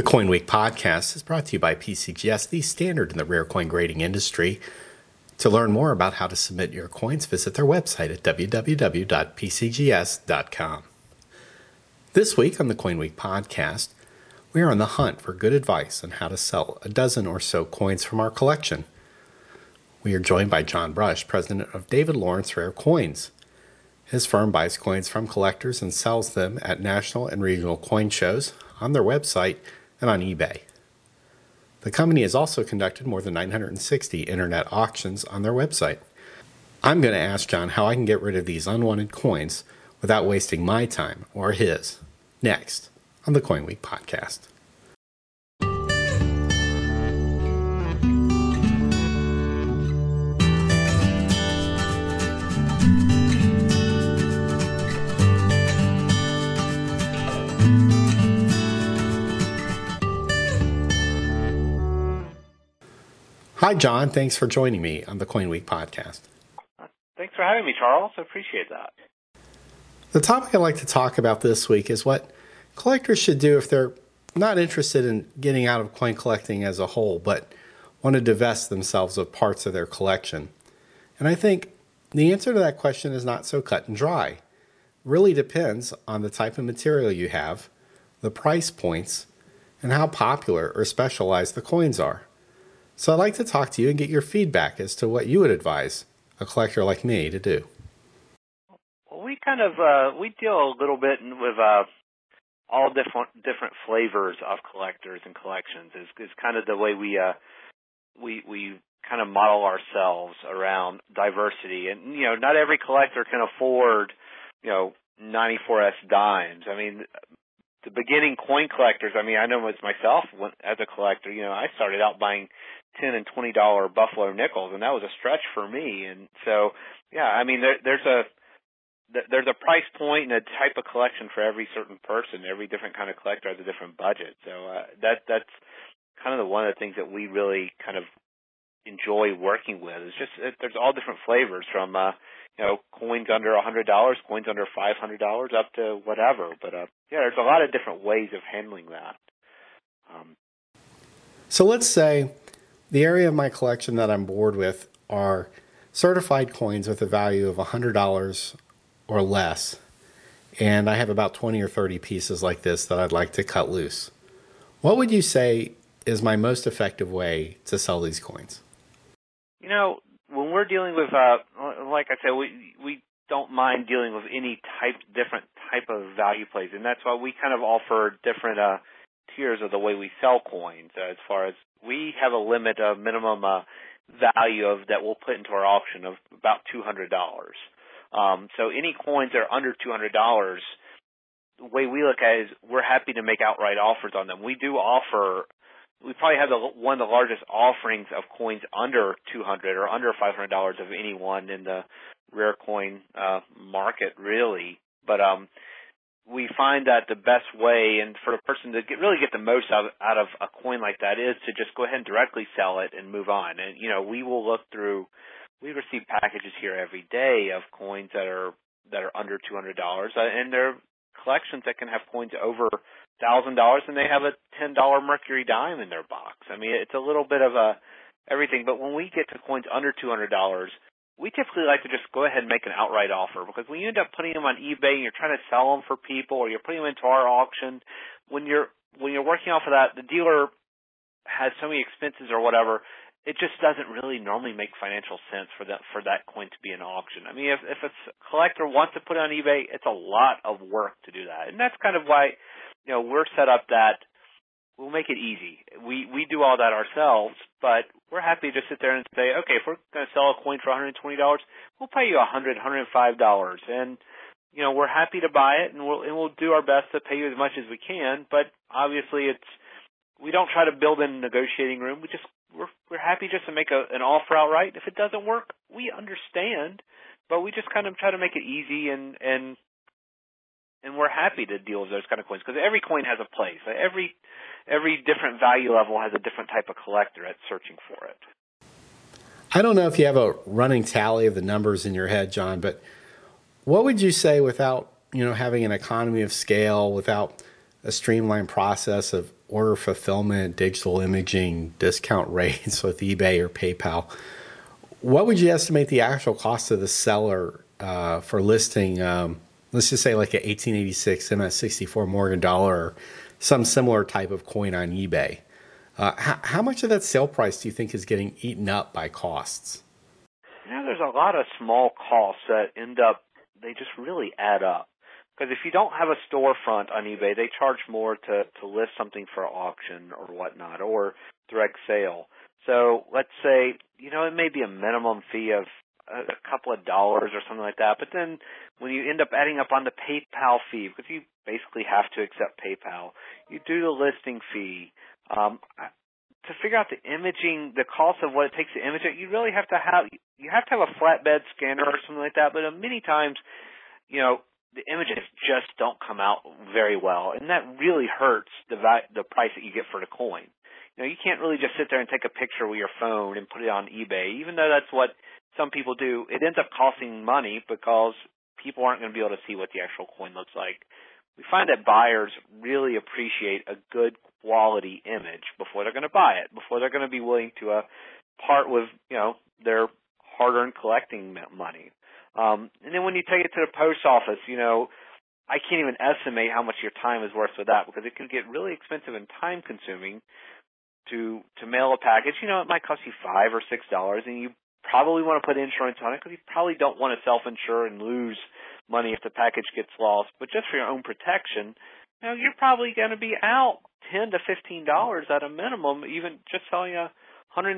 The Coin Week podcast is brought to you by PCGS, the standard in the rare coin grading industry. To learn more about how to submit your coins, visit their website at www.pcgs.com. This week on the Coin Week podcast, we are on the hunt for good advice on how to sell a dozen or so coins from our collection. We are joined by John Brush, president of David Lawrence Rare Coins. His firm buys coins from collectors and sells them at national and regional coin shows, on their website, and on eBay. The company has also conducted more than 960 internet auctions on their website. I'm going to ask John how I can get rid of these unwanted coins without wasting my time or his. Next on the Coin Week podcast. Hi, John. Thanks for joining me on the Coin Week podcast. Thanks for having me, Charles. I appreciate that. The topic I'd like to talk about this week is what collectors should do if they're not interested in getting out of coin collecting as a whole, but want to divest themselves of parts of their collection. And I think the answer to that question is not so cut and dry. It really depends on the type of material you have, the price points, and how popular or specialized the coins are. So I'd like to talk to you and get your feedback as to what you would advise a collector like me to do. Well, we deal a little bit with all different flavors of collectors and collections. Is kind of the way we kind of model ourselves around diversity. And not every collector can afford 94S dimes. I mean, the beginning coin collectors. I mean, I know as myself as a collector. I started out buying $10 and $20 Buffalo nickels, and that was a stretch for me. And so, yeah, I mean, there's a price point and a type of collection for every certain person. Every different kind of collector has a different budget. So that's kind of one of the things that we really kind of enjoy working with. It's just there's all different flavors from coins under $100, coins under $500, up to whatever. But yeah, there's a lot of different ways of handling that. So let's say the area of my collection that I'm bored with are certified coins with a value of $100 or less, and I have about 20 or 30 pieces like this that I'd like to cut loose. What would you say is my most effective way to sell these coins? When we're dealing with, like I said, we don't mind dealing with any different type of value plays, and that's why we kind of offer different tiers of the way we sell coins. As far as we have a limit of minimum value that we'll put into our auction of about $200. So any coins that are under $200, the way we look at it is we're happy to make outright offers on them. We probably have one of the largest offerings of coins under $200 or under $500 of anyone in the rare coin market, really. But we find that the best way, and for a person to really get the most out of a coin like that, is to just go ahead and directly sell it and move on. And we will look through. We receive packages here every day of coins that are under $200, and they're collections that can have coins over $1,000, and they have a $10 Mercury dime in their box. I mean, it's a little bit of everything. But when we get to coins under $200, we typically like to just go ahead and make an outright offer, because when you end up putting them on eBay and you're trying to sell them for people, or you're putting them into our auction, when you're working off of that, the dealer has so many expenses or whatever, it just doesn't really normally make financial sense for that coin to be an auction. I mean, if a collector wants to put it on eBay, it's a lot of work to do that, and that's kind of why we're set up that we'll make it easy. We do all that ourselves, but we're happy to sit there and say, okay, if we're going to sell a coin for $120, we'll pay you $100, $105, and we're happy to buy it, and we'll do our best to pay you as much as we can. But obviously, we don't try to build in a negotiating room. We're happy just to make an offer outright. If it doesn't work, we understand, but we just kind of try to make it easy, and we're happy to deal with those kind of coins, because every coin has a place. Every different value level has a different type of collector that's searching for it. I don't know if you have a running tally of the numbers in your head, John, but what would you say, without having an economy of scale, without a streamlined process of order fulfillment, digital imaging, discount rates with eBay or PayPal, what would you estimate the actual cost of the seller for listing, let's just say like an 1886 MS64 Morgan Dollar or some similar type of coin on eBay? How much of that sale price do you think is getting eaten up by costs? There's a lot of small costs that they just really add up. Because if you don't have a storefront on eBay, they charge more to list something for auction or whatnot, or direct sale. So let's say, it may be a minimum fee of a couple of dollars or something like that. But then when you end up adding up on the PayPal fee, because you basically have to accept PayPal, you do the listing fee. To figure out the imaging, the cost of what it takes to image it, you really have to have a flatbed scanner or something like that. But many times, the images just don't come out very well, and that really hurts the price that you get for the coin. You can't really just sit there and take a picture with your phone and put it on eBay, even though that's what some people do. It ends up costing money because people aren't going to be able to see what the actual coin looks like. We find that buyers really appreciate a good quality image before they're going to buy it, before they're going to be willing to part with, their hard-earned collecting money. And then when you take it to the post office, I can't even estimate how much your time is worth with that, because it can get really expensive and time-consuming to mail a package. It might cost you $5 or $6, and you probably want to put insurance on it because you probably don't want to self-insure and lose money if the package gets lost. But just for your own protection, you're probably going to be out $10 to $15 at a minimum, even just selling a $150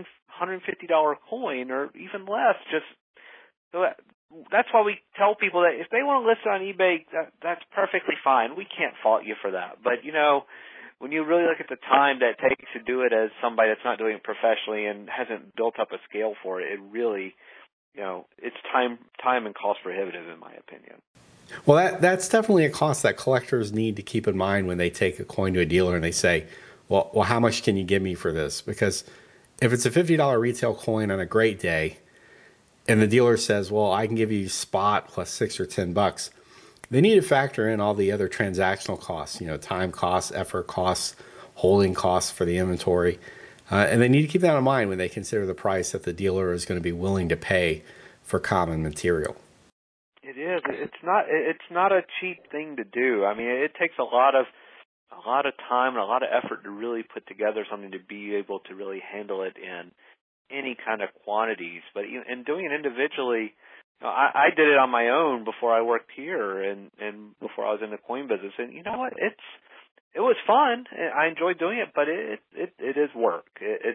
coin or even less. That's why we tell people that if they want to list it on eBay, that's perfectly fine. We can't fault you for that. But, when you really look at the time that it takes to do it as somebody that's not doing it professionally and hasn't built up a scale for it, it really, it's time and cost prohibitive, in my opinion. Well, that's definitely a cost that collectors need to keep in mind when they take a coin to a dealer and they say, well, how much can you give me for this? Because if it's a $50 retail coin on a great day and the dealer says, well, I can give you spot plus $6 or $10, they need to factor in all the other transactional costs, time costs, effort costs, holding costs for the inventory. And they need to keep that in mind when they consider the price that the dealer is going to be willing to pay for common material. It is. It's not a cheap thing to do. I mean, it takes a lot of time and a lot of effort to really put together something to be able to really handle it in any kind of quantities. But in doing it individually, I did it on my own before I worked here and before I was in the coin business. And you know what? It was fun. I enjoyed doing it, but it is work.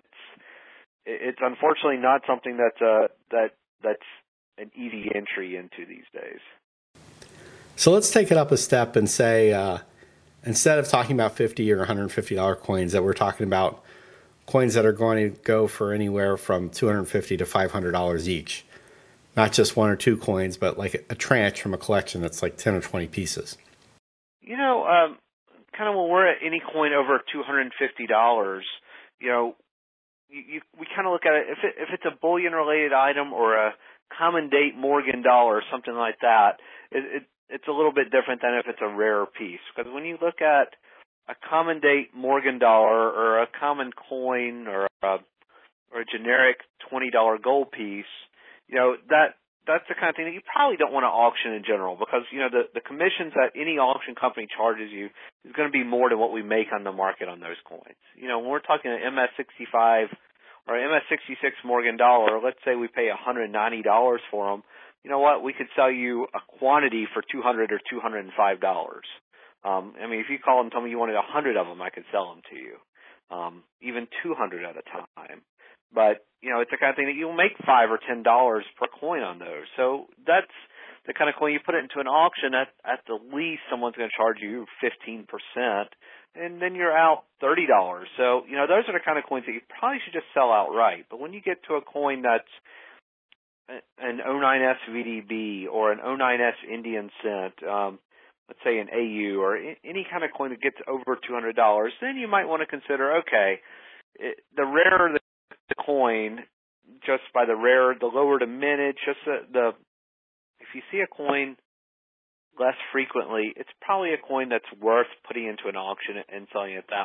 It's unfortunately not something that's an easy entry into these days. So let's take it up a step and say, instead of talking about $50 or $150 coins, that we're talking about coins that are going to go for anywhere from $250 to $500 each. Not just one or two coins, but like a tranche from a collection that's like 10 or 20 pieces. Kind of when we're at any coin over $250, we kind of look at it, if it's a bullion-related item or a common date Morgan dollar or something like that, it's a little bit different than if it's a rarer piece. Because when you look at a common date Morgan dollar or a common coin or a generic $20 gold piece, that's the kind of thing that you probably don't want to auction in general, because the commissions that any auction company charges you is going to be more than what we make on the market on those coins. When we're talking an MS65 or MS66 Morgan dollar, let's say we pay $190 for them. You know what? We could sell you a quantity for $200 or $205. If you call and tell me you wanted 100 of them, I could sell them to you, even 200 at a time. But, it's the kind of thing that you'll make $5 or $10 per coin on those. So that's the kind of coin you put it into an auction, at the least someone's going to charge you 15%, and then you're out $30. So, those are the kind of coins that you probably should just sell outright. But when you get to a coin that's an 09S VDB or an 09S Indian cent, let's say an AU or any kind of coin that gets over $200, then you might want to consider, okay, the rarer the coin, just by the lower the mintage, if you see a coin less frequently, it's probably a coin that's worth putting into an auction and selling it that way.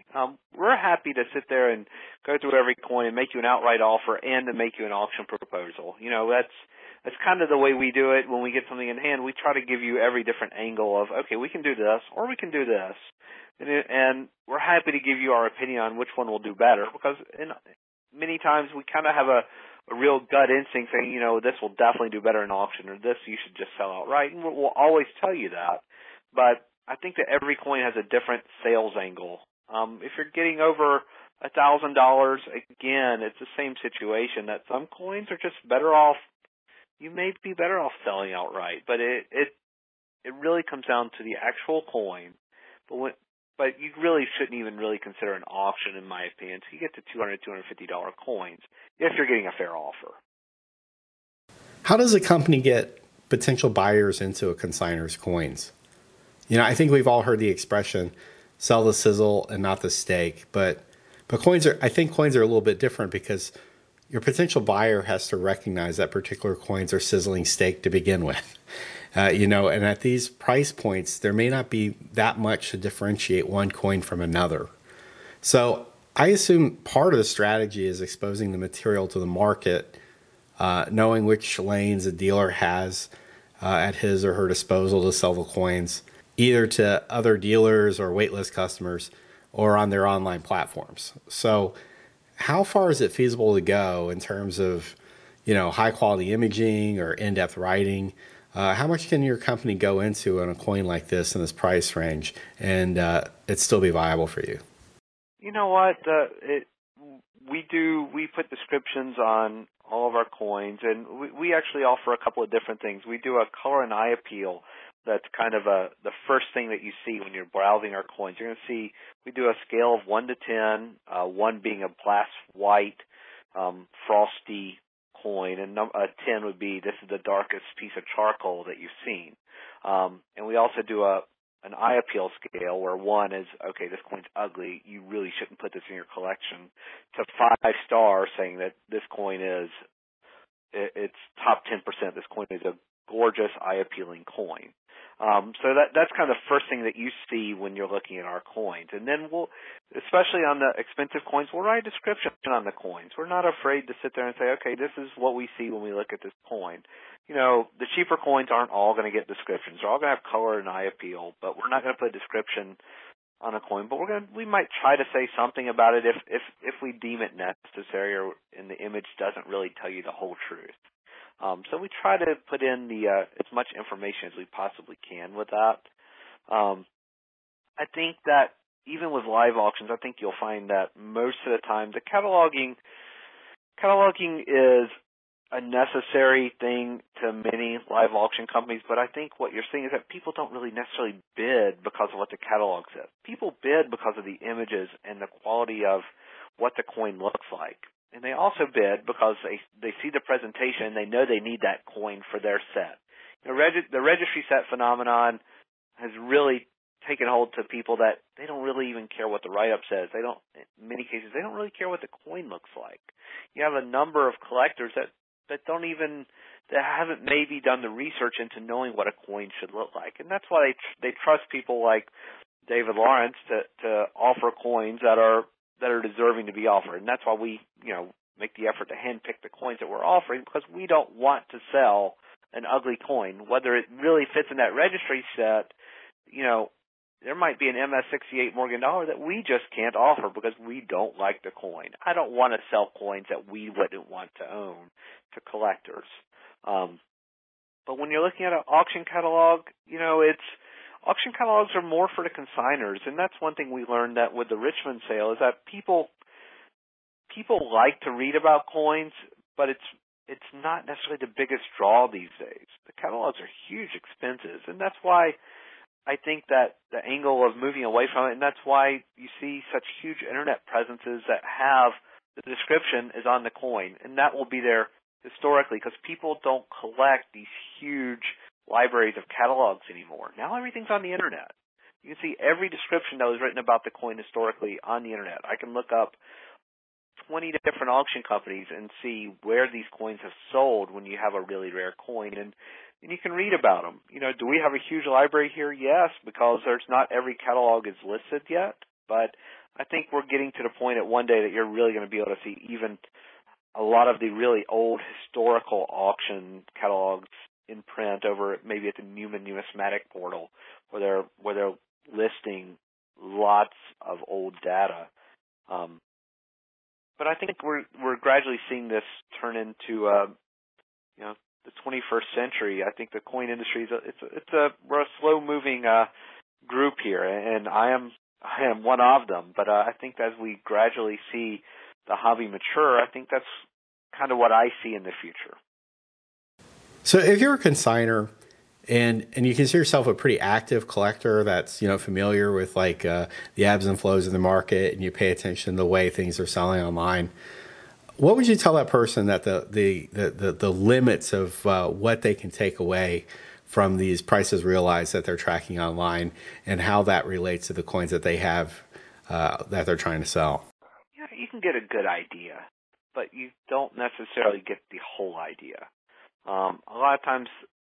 we're happy to sit there and go through every coin and make you an outright offer and to make you an auction proposal. That's kind of the way we do it when we get something in hand. We try to give you every different angle of, okay, we can do this or we can do this. And we're happy to give you our opinion on which one will do better, because many times we kind of have a real gut instinct saying, this will definitely do better in auction, or this you should just sell outright, and we'll always tell you that. But I think that every coin has a different sales angle. If you're getting over $1,000, again, it's the same situation that some coins are just better off. You may be better off selling outright, but it really comes down to the actual coin. But you really shouldn't even really consider an auction, in my opinion. So you get to $200, $250 coins if you're getting a fair offer. How does a company get potential buyers into a consignor's coins? I think we've all heard the expression, sell the sizzle and not the steak. But I think coins are a little bit different, because your potential buyer has to recognize that particular coins are sizzling steak to begin with. And at these price points, there may not be that much to differentiate one coin from another. So I assume part of the strategy is exposing the material to the market, knowing which lanes a dealer has at his or her disposal to sell the coins, either to other dealers or waitlist customers or on their online platforms. So how far is it feasible to go in terms of, high quality imaging or in-depth writing? How much can your company go into on a coin like this in this price range and it still be viable for you? You know what? We put descriptions on all of our coins, and we actually offer a couple of different things. We do a color and eye appeal. That's kind of the first thing that you see when you're browsing our coins. You're going to see we do a scale of 1 to 10, 1 being a glass white, frosty coin, and 10 would be this is the darkest piece of charcoal that you've seen. And we also do an eye appeal scale where 1 is, okay, this coin's ugly, you really shouldn't put this in your collection, to 5 stars saying that this coin it's top 10%. This coin is a gorgeous, eye-appealing coin. So that's kind of the first thing that you see when you're looking at our coins. And then especially on the expensive coins, we'll write a description on the coins. We're not afraid to sit there and say, okay, this is what we see when we look at this coin. The cheaper coins aren't all going to get descriptions. They're all going to have color and eye appeal, but we're not going to put a description on a coin. But we might try to say something about it if we deem it necessary, or and the image doesn't really tell you the whole truth. So we try to put in as much information as we possibly can with that. I think that even with live auctions, I think you'll find that most of the time the cataloging is a necessary thing to many live auction companies, but I think what you're seeing is that people don't really necessarily bid because of what the catalog says. People bid because of the images and the quality of what the coin looks like. And they also bid because they see the presentation and they know they need that coin for their set. The registry set phenomenon has really taken hold to people that they don't really even care what the write-up says. In many cases, they don't really care what the coin looks like. You have a number of collectors that haven't maybe done the research into knowing what a coin should look like. And that's why they trust people like David Lawrence to offer coins that are deserving to be offered. And that's why we, make the effort to handpick the coins that we're offering, because we don't want to sell an ugly coin. Whether it really fits in that registry set, there might be an MS-68 Morgan dollar that we just can't offer because we don't like the coin. I don't want to sell coins that we wouldn't want to own to collectors. But when you're looking at an auction catalog, auction catalogs are more for the consigners, and that's one thing we learned that with the Richmond sale is that people like to read about coins, but it's not necessarily the biggest draw these days. The catalogs are huge expenses, and that's why I think that the angle of moving away from it, and that's why you see such huge internet presences that have the description is on the coin, and that will be there historically because people don't collect these huge libraries of catalogs anymore. Now everything's on the internet. You can see every description that was written about the coin historically on the internet. I can look up 20 different auction companies and see where these coins have sold when you have a really rare coin, and you can read about them. Do we have a huge library here? Yes, because there's not every catalog is listed yet, but I think we're getting to the point at one day that you're really going to be able to see even a lot of the really old historical auction catalogs in print over maybe at the Newman Numismatic Portal, where they're listing lots of old data. But I think we're gradually seeing this turn into the 21st century. I think the coin industry we're a slow moving group here, and I am one of them. But I think as we gradually see the hobby mature, I think that's kind of what I see in the future. So if you're a consignor and you consider yourself a pretty active collector that's, familiar with the ebbs and flows of the market, and you pay attention to the way things are selling online, what would you tell that person that the limits of what they can take away from these prices realized that they're tracking online, and how that relates to the coins that they have that they're trying to sell? Yeah, you can get a good idea, but you don't necessarily get the whole idea. A lot of times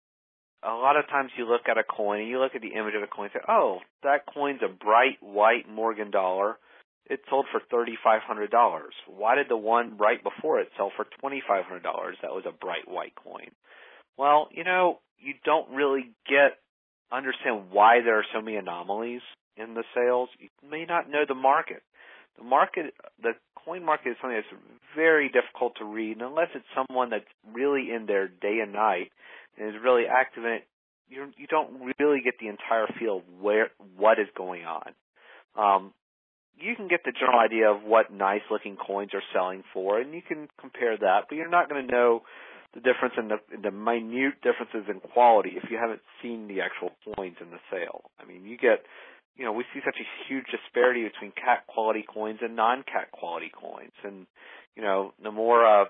you look at a coin and you look at the image of the coin and say, oh, that coin's a bright white Morgan dollar. It sold for $3,500. Why did the one right before it sell for $2,500? That was a bright white coin. Well, you don't really understand why there are so many anomalies in the sales. You may not know the market. The coin market is something that's very difficult to read, and unless it's someone that's really in there day and night and is really active in it, you don't really get the entire feel of what is going on. You can get the general idea of what nice-looking coins are selling for, and you can compare that, but you're not going to know the difference in the minute differences in quality if you haven't seen the actual coins in the sale. I mean, we see such a huge disparity between cat quality coins and non-cat quality coins, and the more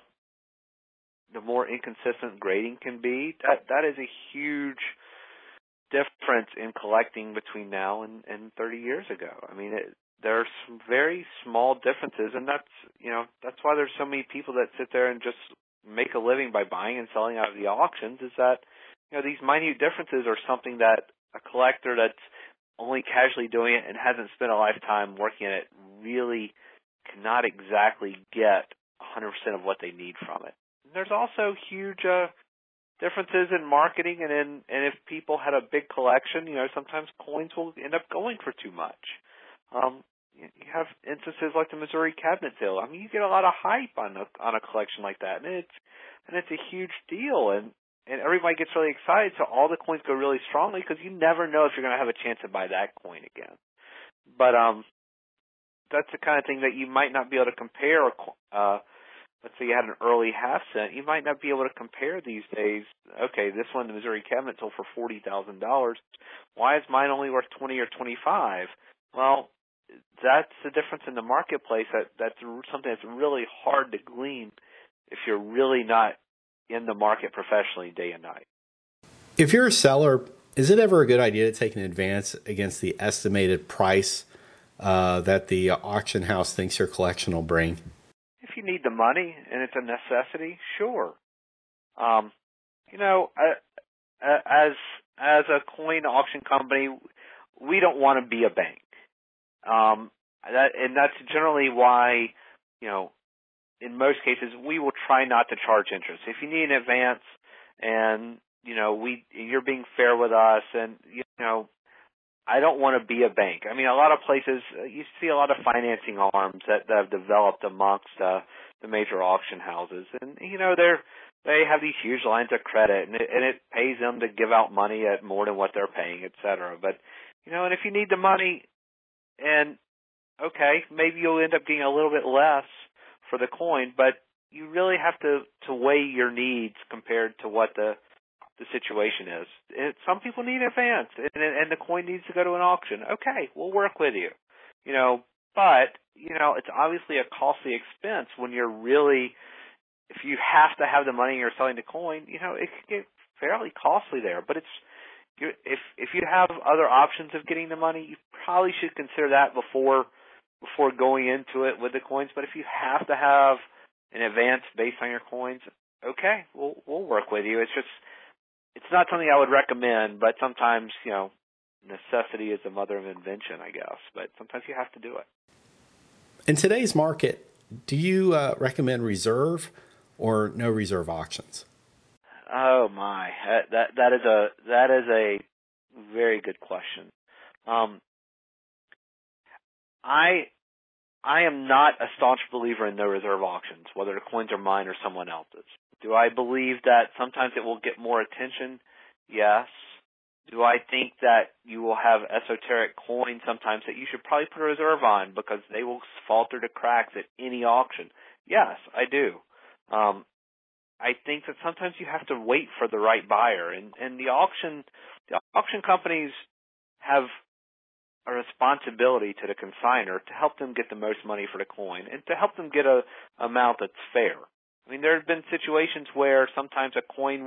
inconsistent grading can be, that is a huge difference in collecting between now and 30 years ago. I mean, there are some very small differences, and that's why there's so many people that sit there and just make a living by buying and selling out of the auctions. Is that these minute differences are something that a collector that's only casually doing it and hasn't spent a lifetime working in it really cannot exactly get 100% of what they need from it. And there's also huge differences in marketing, and if people had a big collection, sometimes coins will end up going for too much. You have instances like the Missouri cabinet sale. I mean, you get a lot of hype on a collection like that, and it's a huge deal, and everybody gets really excited. So all the coins go really strongly because you never know if you're going to have a chance to buy that coin again. But that's the kind of thing that you might not be able to compare. Let's say you had an early half cent, you might not be able to compare these days. Okay, this one, the Missouri cabinet, sold for $40,000. Why is mine only worth $20 or $25? Well, that's the difference in the marketplace. That's something that's really hard to glean if you're really not in the market professionally day and night. If you're a seller, is it ever a good idea to take an advance against the estimated price that the auction house thinks your collection will bring? If you need the money and it's a necessity, sure. As a coin auction company, we don't want to be a bank. And that's generally why, in most cases, we will try not to charge interest. If you need an advance and, you're being fair with us, and, I don't want to be a bank. I mean, a lot of places, you see a lot of financing arms that have developed amongst the major auction houses. And, they have these huge lines of credit, and it pays them to give out money at more than what they're paying, et cetera. But, and if you need the money, and, okay, maybe you'll end up getting a little bit less for the coin, but you really have to weigh your needs compared to what the situation is. Some people need advance, and the coin needs to go to an auction. Okay, we'll work with you. But, it's obviously a costly expense when you're really, if you have to have the money and you're selling the coin, it can get fairly costly there. But if you have other options of getting the money, you probably should consider that before going into it with the coins. But if you have to have an advance based on your coins, okay, we'll work with you. It's not something I would recommend, but sometimes, necessity is the mother of invention, I guess. But sometimes you have to do it. In today's market, do you recommend reserve or no reserve auctions? Oh my, that is a very good question. I am not a staunch believer in no reserve auctions, whether the coins are mine or someone else's. Do I believe that sometimes it will get more attention? Yes. Do I think that you will have esoteric coins sometimes that you should probably put a reserve on because they will fall through the cracks at any auction? Yes, I do. I think that sometimes you have to wait for the right buyer, and the auction companies have a responsibility to the consignor to help them get the most money for the coin and to help them get a amount that's fair. I mean, there have been situations where sometimes a coin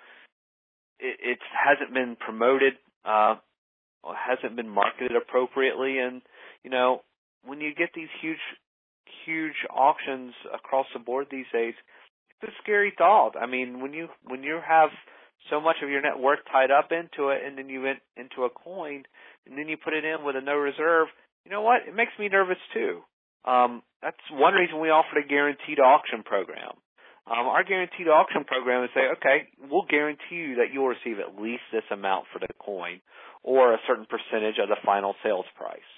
it hasn't been promoted, or hasn't been marketed appropriately, and when you get these huge auctions across the board these days, it's a scary thought. I mean, when you have so much of your net worth tied up into it, and then you went into a coin, and then you put it in with a no reserve, you know what? It makes me nervous too. That's one reason we offer a guaranteed auction program. Our guaranteed auction program is say, okay, we'll guarantee you that you'll receive at least this amount for the coin or a certain percentage of the final sales price.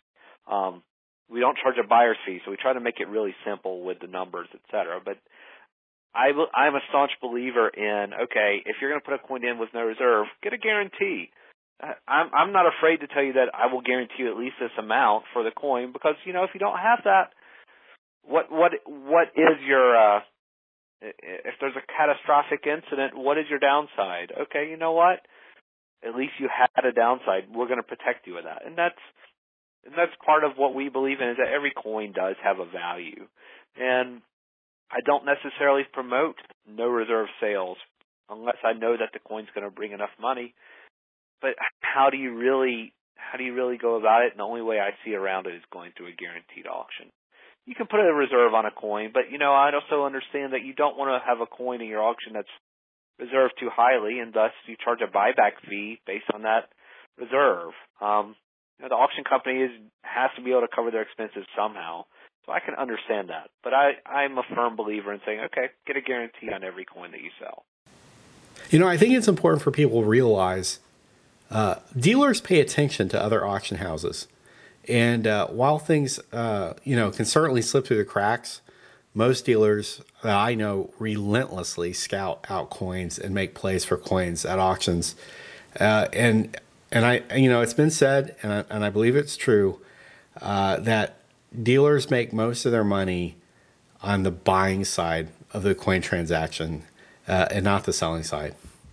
We don't charge a buyer's fee, so we try to make it really simple with the numbers, et cetera. But I'm a staunch believer in, okay, if you're going to put a coin in with no reserve, get a guarantee. I'm not afraid to tell you that I will guarantee you at least this amount for the coin because, if you don't have that, what is your, if there's a catastrophic incident, what is your downside? Okay, you know what? At least you had a downside. We're going to protect you with that. And that's part of what we believe in, is that every coin does have a value. And I don't necessarily promote no reserve sales unless I know that the coin's going to bring enough money. But how do you really go about it? And the only way I see around it is going through a guaranteed auction. You can put a reserve on a coin, but I also understand that you don't want to have a coin in your auction that's reserved too highly, and thus you charge a buyback fee based on that reserve. The auction company has to be able to cover their expenses somehow. So I can understand that. But I'm a firm believer in saying, okay, get a guarantee on every coin that you sell. I think it's important for people to realize dealers pay attention to other auction houses. And while things, can certainly slip through the cracks, most dealers that I know relentlessly scout out coins and make plays for coins at auctions. And I, it's been said, and I believe it's true, that dealers make most of their money on the buying side of the coin transaction and not the selling side.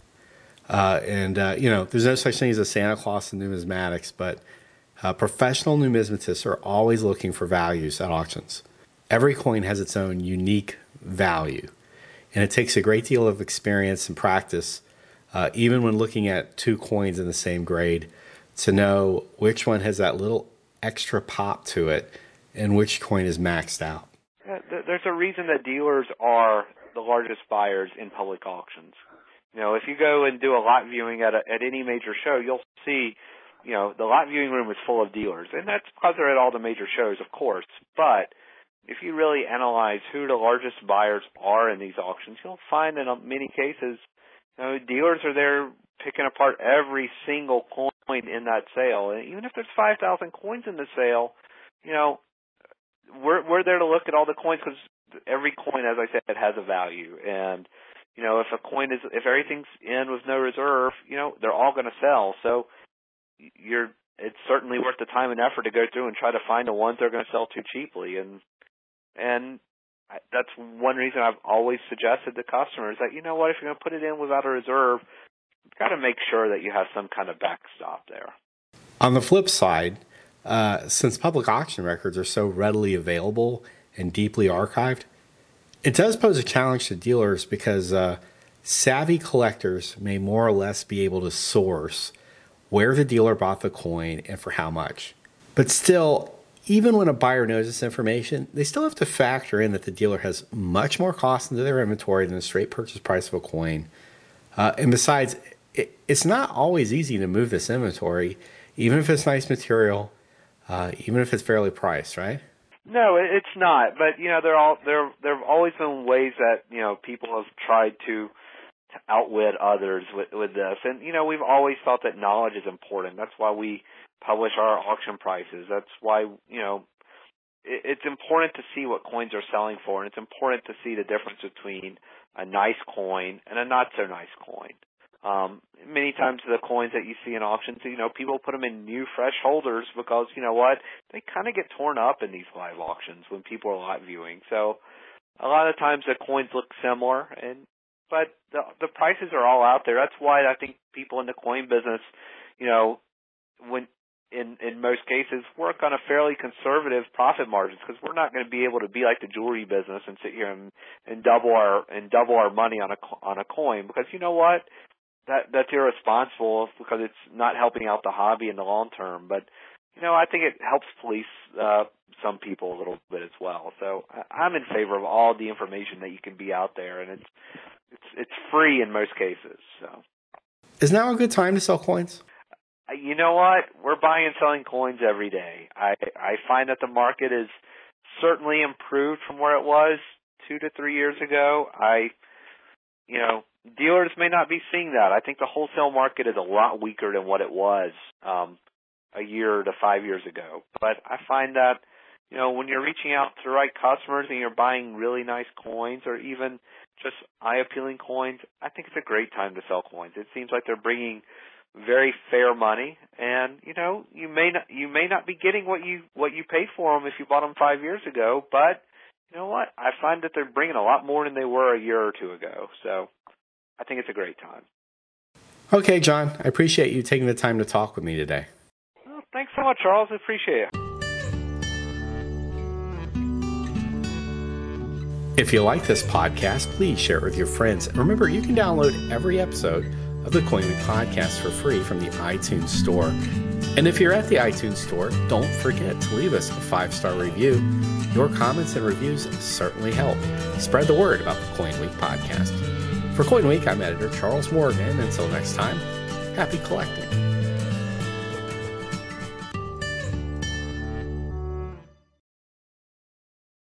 There's no such thing as a Santa Claus in numismatics, but professional numismatists are always looking for values at auctions. Every coin has its own unique value, and it takes a great deal of experience and practice, even when looking at two coins in the same grade, to know which one has that little extra pop to it and which coin is maxed out. There's a reason that dealers are the largest buyers in public auctions. If you go and do a lot viewing at any major show, you'll see, the lot viewing room is full of dealers, and that's because they're at all the major shows, of course. But if you really analyze who the largest buyers are in these auctions, you'll find that in many cases, dealers are there picking apart every single coin in that sale. And even if there's 5,000 coins in the sale, we're there to look at all the coins because every coin, as I said, has a value. And if everything's in with no reserve, they're all going to sell. So it's certainly worth the time and effort to go through and try to find the ones that are going to sell too cheaply. And that's one reason I've always suggested to customers that, if you're going to put it in without a reserve, you've got to make sure that you have some kind of backstop there. On the flip side, since public auction records are so readily available and deeply archived, it does pose a challenge to dealers because savvy collectors may more or less be able to source where the dealer bought the coin and for how much. But still, even when a buyer knows this information, they still have to factor in that the dealer has much more cost into their inventory than the straight purchase price of a coin. And besides, it's not always easy to move this inventory, even if it's nice material, even if it's fairly priced, right? No, it's not. But there have always been ways that people have tried to outwit others with this, and we've always felt that knowledge is important. That's why we publish our auction prices. That's why it's important to see what coins are selling for, and it's important to see the difference between a nice coin and a not so nice coin. Many times the coins that you see in auctions, people put them in new, fresh holders because, they kind of get torn up in these live auctions when people are live viewing. So a lot of times the coins look similar, but the prices are all out there. That's why I think people in the coin business, when in most cases work on a fairly conservative profit margins, because we're not going to be able to be like the jewelry business and sit here and double our money on a coin, because you know what? That's irresponsible because it's not helping out the hobby in the long term. But, I think it helps police some people a little bit as well. So I'm in favor of all the information that you can be out there, and it's free in most cases. So, is now a good time to sell coins? You know what? We're buying and selling coins every day. I find that the market is certainly improved from where it was 2 to 3 years ago. Dealers may not be seeing that. I think the wholesale market is a lot weaker than what it was a year to 5 years ago. But I find that, when you're reaching out to the right customers and you're buying really nice coins or even just eye-appealing coins, I think it's a great time to sell coins. It seems like they're bringing very fair money, and you may not be getting what you paid for them if you bought them 5 years ago, but you know what? I find that they're bringing a lot more than they were a year or two ago. So I think it's a great time. Okay, John, I appreciate you taking the time to talk with me today. Well, thanks so much, Charles. I appreciate it. If you like this podcast, please share it with your friends. And remember, you can download every episode of the Coin Week podcast for free from the iTunes Store. And if you're at the iTunes Store, don't forget to leave us a 5-star review. Your comments and reviews certainly help spread the word about the Coin Week podcast. For Coin Week, I'm editor Charles Morgan. Until next time, happy collecting.